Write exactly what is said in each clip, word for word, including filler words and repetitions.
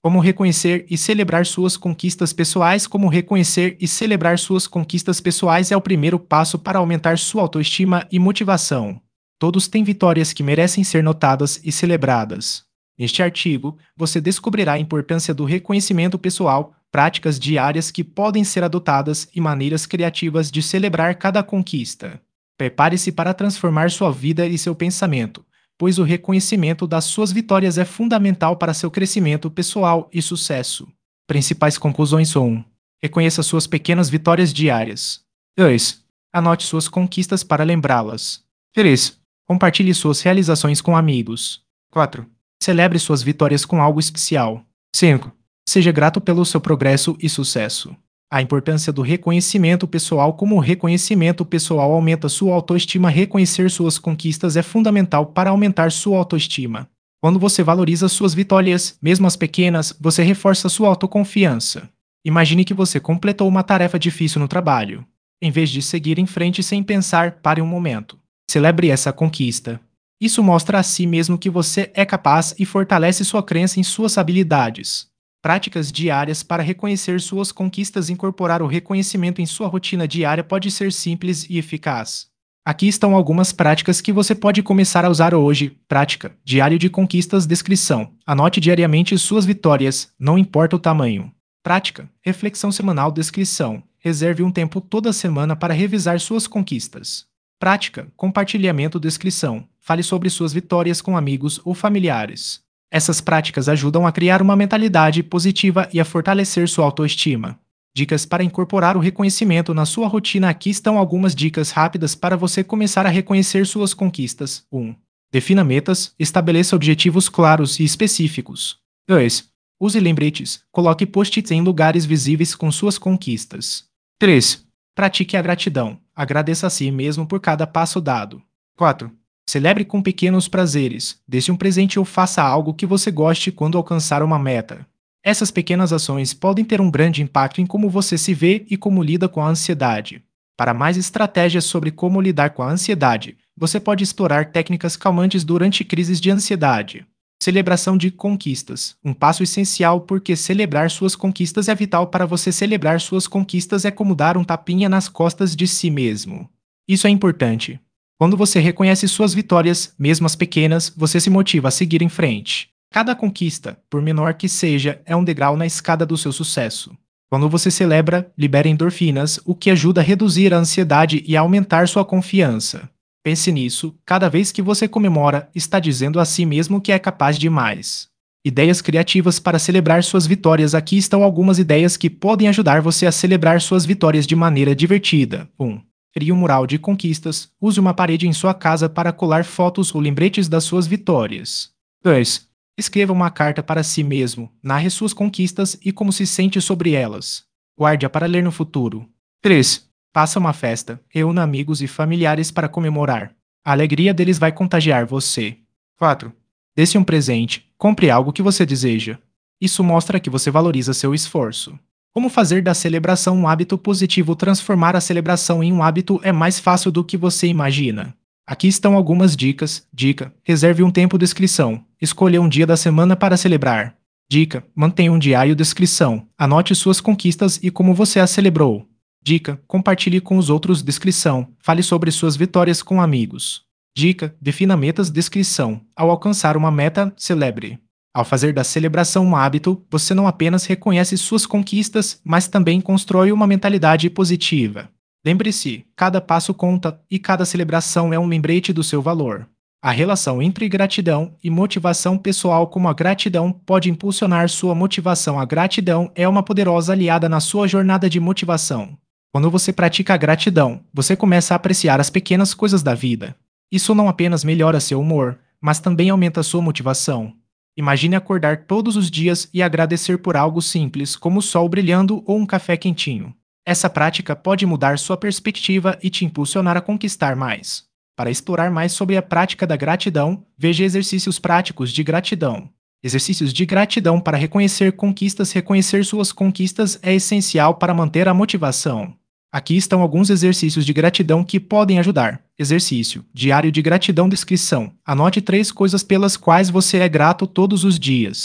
Como reconhecer e celebrar suas conquistas pessoais. Como reconhecer e celebrar suas conquistas pessoais é o primeiro passo para aumentar sua autoestima e motivação. Todos têm vitórias que merecem ser notadas e celebradas. Neste artigo, você descobrirá a importância do reconhecimento pessoal, práticas diárias que podem ser adotadas e maneiras criativas de celebrar cada conquista. Prepare-se para transformar sua vida e seu pensamento, pois o reconhecimento das suas vitórias é fundamental para seu crescimento pessoal e sucesso. Principais conclusões são: um. Reconheça suas pequenas vitórias diárias. dois. Anote suas conquistas para lembrá-las. três. Compartilhe suas realizações com amigos. quatro. Celebre suas vitórias com algo especial. cinco. Seja grato pelo seu progresso e sucesso. A importância do reconhecimento pessoal. Como o reconhecimento pessoal aumenta sua autoestima, reconhecer suas conquistas é fundamental para aumentar sua autoestima. Quando você valoriza suas vitórias, mesmo as pequenas, você reforça sua autoconfiança. Imagine que você completou uma tarefa difícil no trabalho. Em vez de seguir em frente sem pensar, pare um momento. Celebre essa conquista. Isso mostra a si mesmo que você é capaz e fortalece sua crença em suas habilidades. Práticas diárias para reconhecer suas conquistas. Incorporar o reconhecimento em sua rotina diária pode ser simples e eficaz. Aqui estão algumas práticas que você pode começar a usar hoje. Prática: diário de conquistas. Descrição: anote diariamente suas vitórias, não importa o tamanho. Prática: reflexão semanal. Descrição: reserve um tempo toda semana para revisar suas conquistas. Prática: compartilhamento. Descrição: fale sobre suas vitórias com amigos ou familiares. Essas práticas ajudam a criar uma mentalidade positiva e a fortalecer sua autoestima. Dicas para incorporar o reconhecimento na sua rotina. Aqui estão algumas dicas rápidas para você começar a reconhecer suas conquistas. um. Defina metas, estabeleça objetivos claros e específicos. dois. Use lembretes, coloque post-its em lugares visíveis com suas conquistas. três. Pratique a gratidão, agradeça a si mesmo por cada passo dado. quatro. Celebre com pequenos prazeres, dê-se um presente ou faça algo que você goste quando alcançar uma meta. Essas pequenas ações podem ter um grande impacto em como você se vê e como lida com a ansiedade. Para mais estratégias sobre como lidar com a ansiedade, você pode explorar técnicas calmantes durante crises de ansiedade. Celebração de conquistas. Um passo essencial, porque celebrar suas conquistas é vital para você. Celebrar suas conquistas é como dar um tapinha nas costas de si mesmo. Isso é importante. Quando você reconhece suas vitórias, mesmo as pequenas, você se motiva a seguir em frente. Cada conquista, por menor que seja, é um degrau na escada do seu sucesso. Quando você celebra, libera endorfinas, o que ajuda a reduzir a ansiedade e a aumentar sua confiança. Pense nisso: cada vez que você comemora, está dizendo a si mesmo que é capaz de mais. Ideias criativas para celebrar suas vitórias. Aqui estão algumas ideias que podem ajudar você a celebrar suas vitórias de maneira divertida. um. Crie um mural de conquistas. Use uma parede em sua casa para colar fotos ou lembretes das suas vitórias. dois. Escreva uma carta para si mesmo. Narre suas conquistas e como se sente sobre elas. Guarde-a para ler no futuro. três. Faça uma festa. Reúna amigos e familiares para comemorar. A alegria deles vai contagiar você. quatro. Dê-se um presente. Compre algo que você deseja. Isso mostra que você valoriza seu esforço. Como fazer da celebração um hábito positivo? Transformar a celebração em um hábito é mais fácil do que você imagina. Aqui estão algumas dicas. Dica: reserve um tempo. Descrição: escolha um dia da semana para celebrar. Dica: mantenha um diário. Descrição: anote suas conquistas e como você as celebrou. Dica: compartilhe com os outros. Descrição: fale sobre suas vitórias com amigos. Dica: defina metas. Descrição: ao alcançar uma meta, celebre. Ao fazer da celebração um hábito, você não apenas reconhece suas conquistas, mas também constrói uma mentalidade positiva. Lembre-se, cada passo conta e cada celebração é um lembrete do seu valor. A relação entre gratidão e motivação pessoal. Como a gratidão pode impulsionar sua motivação? A gratidão é uma poderosa aliada na sua jornada de motivação. Quando você pratica a gratidão, você começa a apreciar as pequenas coisas da vida. Isso não apenas melhora seu humor, mas também aumenta sua motivação. Imagine acordar todos os dias e agradecer por algo simples, como o sol brilhando ou um café quentinho. Essa prática pode mudar sua perspectiva e te impulsionar a conquistar mais. Para explorar mais sobre a prática da gratidão, veja exercícios práticos de gratidão. Exercícios de gratidão para reconhecer conquistas. Reconhecer suas conquistas é essencial para manter a motivação. Aqui estão alguns exercícios de gratidão que podem ajudar. Exercício: diário de gratidão. Descrição: anote três coisas pelas quais você é grato todos os dias.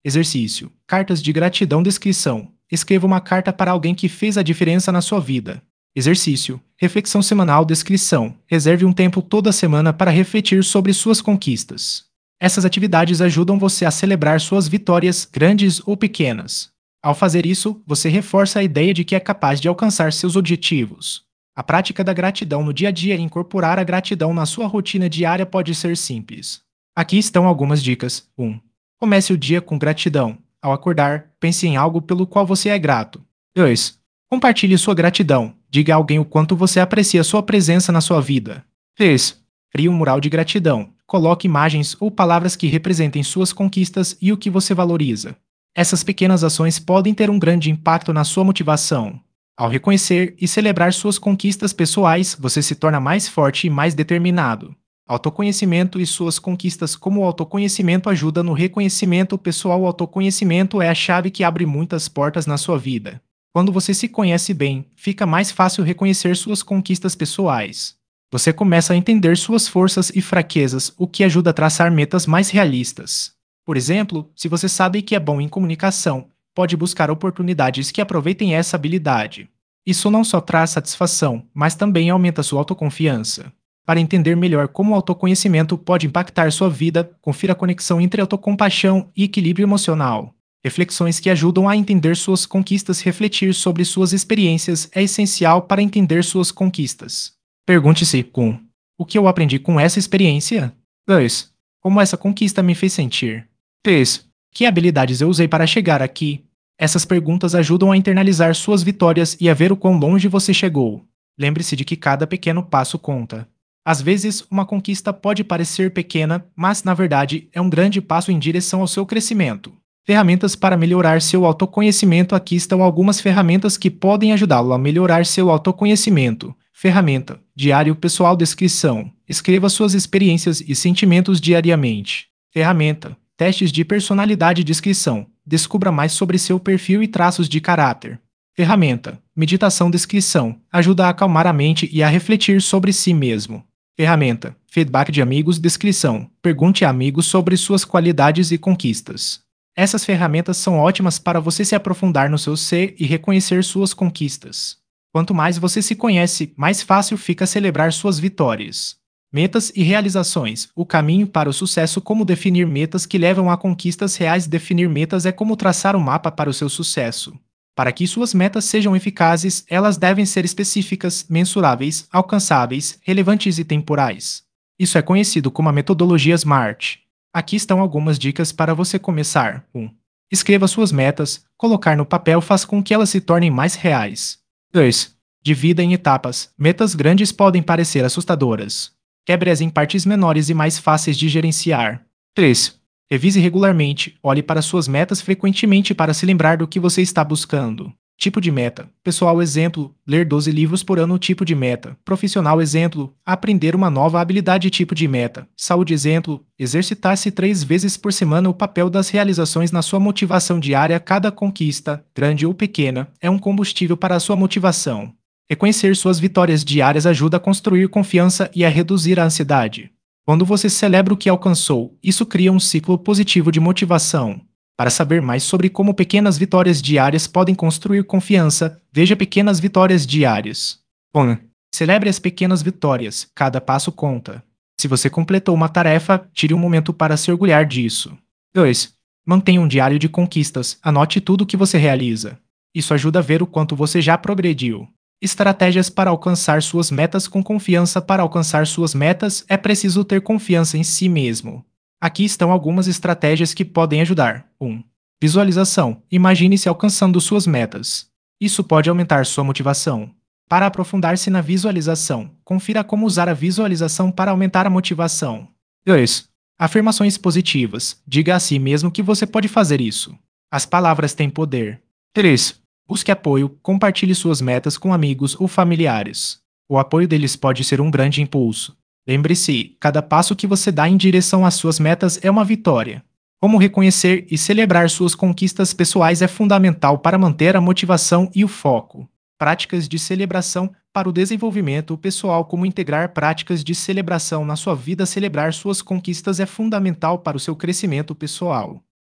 Exercício: cartas de gratidão. Descrição: escreva uma carta para alguém que fez a diferença na sua vida. Exercício: reflexão semanal. Descrição: reserve um tempo toda semana para refletir sobre suas conquistas. Essas atividades ajudam você a celebrar suas vitórias, grandes ou pequenas. Ao fazer isso, você reforça a ideia de que é capaz de alcançar seus objetivos. A prática da gratidão no dia a dia e incorporar a gratidão na sua rotina diária pode ser simples. Aqui estão algumas dicas. um. Comece o dia com gratidão. Ao acordar, pense em algo pelo qual você é grato. dois. Compartilhe sua gratidão. Diga a alguém o quanto você aprecia sua presença na sua vida. três. Crie um mural de gratidão. Coloque imagens ou palavras que representem suas conquistas e o que você valoriza. Essas pequenas ações podem ter um grande impacto na sua motivação. Ao reconhecer e celebrar suas conquistas pessoais, você se torna mais forte e mais determinado. Autoconhecimento e suas conquistas. Como o autoconhecimento ajuda no reconhecimento pessoal. O autoconhecimento é a chave que abre muitas portas na sua vida. Quando você se conhece bem, fica mais fácil reconhecer suas conquistas pessoais. Você começa a entender suas forças e fraquezas, o que ajuda a traçar metas mais realistas. Por exemplo, se você sabe que é bom em comunicação, pode buscar oportunidades que aproveitem essa habilidade. Isso não só traz satisfação, mas também aumenta sua autoconfiança. Para entender melhor como o autoconhecimento pode impactar sua vida, confira a conexão entre autocompaixão e equilíbrio emocional. Reflexões que ajudam a entender suas conquistas. Refletir sobre suas experiências é essencial para entender suas conquistas. Pergunte-se: um. O que eu aprendi com essa experiência? dois. Como essa conquista me fez sentir? três. Que habilidades eu usei para chegar aqui? Essas perguntas ajudam a internalizar suas vitórias e a ver o quão longe você chegou. Lembre-se de que cada pequeno passo conta. Às vezes, uma conquista pode parecer pequena, mas na verdade é um grande passo em direção ao seu crescimento. Ferramentas para melhorar seu autoconhecimento. Aqui estão algumas ferramentas que podem ajudá-lo a melhorar seu autoconhecimento. Ferramenta: diário pessoal. Descrição: escreva suas experiências e sentimentos diariamente. Ferramenta: testes de personalidade. Descrição: descubra mais sobre seu perfil e traços de caráter. Ferramenta: meditação. Descrição: ajuda a acalmar a mente e a refletir sobre si mesmo. Ferramenta: feedback de amigos. Descrição: pergunte a amigos sobre suas qualidades e conquistas. Essas ferramentas são ótimas para você se aprofundar no seu ser e reconhecer suas conquistas. Quanto mais você se conhece, mais fácil fica celebrar suas vitórias. Metas e realizações. O caminho para o sucesso. Como definir metas que levam a conquistas reais. Definir metas é como traçar um mapa para o seu sucesso. Para que suas metas sejam eficazes, elas devem ser específicas, mensuráveis, alcançáveis, relevantes e temporais. Isso é conhecido como a metodologia SMART. Aqui estão algumas dicas para você começar. um. Escreva suas metas. Colocar no papel faz com que elas se tornem mais reais. dois. Divida em etapas. Metas grandes podem parecer assustadoras. Quebre-as em partes menores e mais fáceis de gerenciar. três. Revise regularmente. Olhe para suas metas frequentemente para se lembrar do que você está buscando. Tipo de meta. Pessoal: exemplo, ler doze livros por ano. Tipo de meta. Profissional: exemplo, aprender uma nova habilidade. Tipo de meta. Saúde: exemplo, exercitar-se três vezes por semana. O papel das realizações na sua motivação diária. Cada conquista, grande ou pequena, é um combustível para a sua motivação. Reconhecer suas vitórias diárias ajuda a construir confiança e a reduzir a ansiedade. Quando você celebra o que alcançou, isso cria um ciclo positivo de motivação. Para saber mais sobre como pequenas vitórias diárias podem construir confiança, veja Pequenas Vitórias Diárias. um. Celebre as pequenas vitórias, cada passo conta. Se você completou uma tarefa, tire um momento para se orgulhar disso. dois. Mantenha um diário de conquistas, anote tudo o que você realiza. Isso ajuda a ver o quanto você já progrediu. Estratégias para alcançar suas metas com confiança. Para alcançar suas metas, é preciso ter confiança em si mesmo. Aqui estão algumas estratégias que podem ajudar. um. Visualização. Imagine-se alcançando suas metas. Isso pode aumentar sua motivação. Para aprofundar-se na visualização, confira como usar a visualização para aumentar a motivação. dois. Afirmações positivas. Diga a si mesmo que você pode fazer isso. As palavras têm poder. três. Busque apoio. Compartilhe suas metas com amigos ou familiares. O apoio deles pode ser um grande impulso. Lembre-se, cada passo que você dá em direção às suas metas é uma vitória. Como reconhecer e celebrar suas conquistas pessoais é fundamental para manter a motivação e o foco. Práticas de celebração para o desenvolvimento pessoal. Como integrar práticas de celebração na sua vida. Celebrar suas conquistas é fundamental para o seu crescimento pessoal.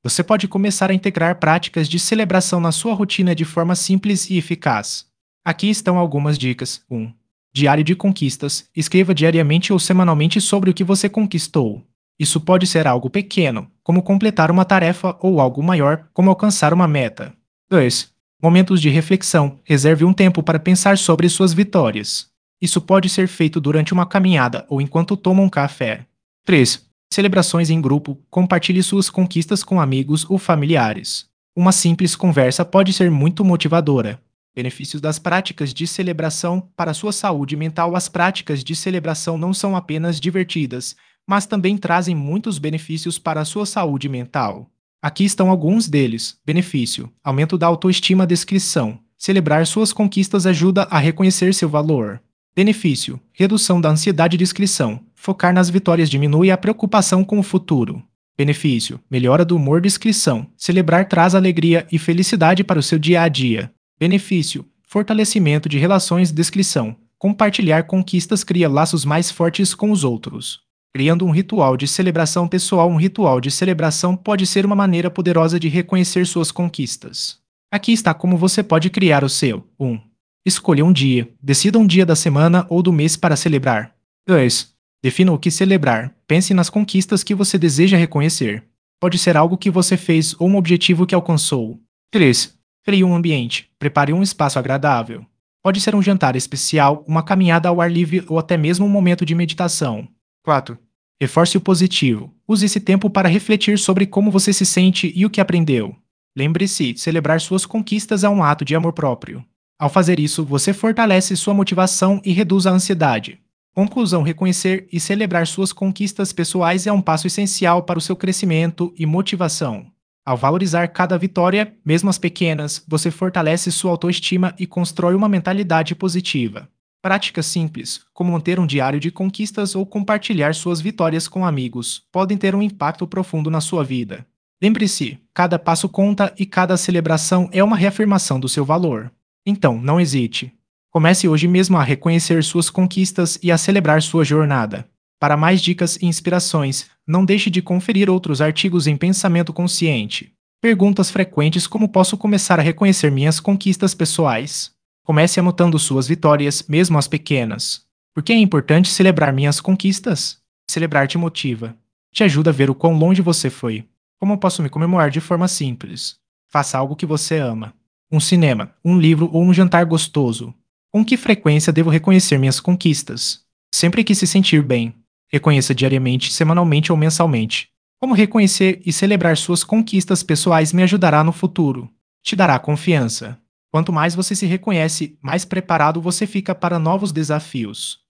Você pode começar a integrar práticas de celebração na sua rotina de forma simples e eficaz. Aqui estão algumas dicas. um. Diário de conquistas. Escreva diariamente ou semanalmente sobre o que você conquistou. Isso pode ser algo pequeno, como completar uma tarefa, ou algo maior, como alcançar uma meta. dois. Momentos de reflexão. Reserve um tempo para pensar sobre suas vitórias. Isso pode ser feito durante uma caminhada ou enquanto toma um café. três. Celebrações em grupo. Compartilhe suas conquistas com amigos ou familiares. Uma simples conversa pode ser muito motivadora. Benefícios das práticas de celebração para a sua saúde mental. As práticas de celebração não são apenas divertidas, mas também trazem muitos benefícios para a sua saúde mental. Aqui estão alguns deles. Benefício: aumento da autoestima. Descrição: celebrar suas conquistas ajuda a reconhecer seu valor. Benefício: redução da ansiedade. Descrição: focar nas vitórias diminui a preocupação com o futuro. Benefício: melhora do humor. Descrição: celebrar traz alegria e felicidade para o seu dia a dia. Benefício: fortalecimento de relações. Descrição: compartilhar conquistas cria laços mais fortes com os outros. Criando um ritual de celebração pessoal. Um ritual de celebração pode ser uma maneira poderosa de reconhecer suas conquistas. Aqui está como você pode criar o seu. um. Escolha um dia. Decida um dia da semana ou do mês para celebrar. dois. Defina o que celebrar. Pense nas conquistas que você deseja reconhecer. Pode ser algo que você fez ou um objetivo que alcançou. três. Crie um ambiente. Prepare um espaço agradável. Pode ser um jantar especial, uma caminhada ao ar livre ou até mesmo um momento de meditação. quatro. Reforce o positivo. Use esse tempo para refletir sobre como você se sente e o que aprendeu. Lembre-se, celebrar suas conquistas é um ato de amor próprio. Ao fazer isso, você fortalece sua motivação e reduz a ansiedade. Conclusão: reconhecer e celebrar suas conquistas pessoais é um passo essencial para o seu crescimento e motivação. Ao valorizar cada vitória, mesmo as pequenas, você fortalece sua autoestima e constrói uma mentalidade positiva. Práticas simples, como manter um diário de conquistas ou compartilhar suas vitórias com amigos, podem ter um impacto profundo na sua vida. Lembre-se, cada passo conta e cada celebração é uma reafirmação do seu valor. Então, não hesite. Comece hoje mesmo a reconhecer suas conquistas e a celebrar sua jornada. Para mais dicas e inspirações, não deixe de conferir outros artigos em Pensamento Consciente. Perguntas frequentes: como posso começar a reconhecer minhas conquistas pessoais? Comece anotando suas vitórias, mesmo as pequenas. Por que é importante celebrar minhas conquistas? Celebrar te motiva. Te ajuda a ver o quão longe você foi. Como posso me comemorar de forma simples? Faça algo que você ama. Um cinema, um livro ou um jantar gostoso. Com que frequência devo reconhecer minhas conquistas? Sempre que se sentir bem. Reconheça diariamente, semanalmente ou mensalmente. Como reconhecer e celebrar suas conquistas pessoais me ajudará no futuro. Te dará confiança. Quanto mais você se reconhece, mais preparado você fica para novos desafios.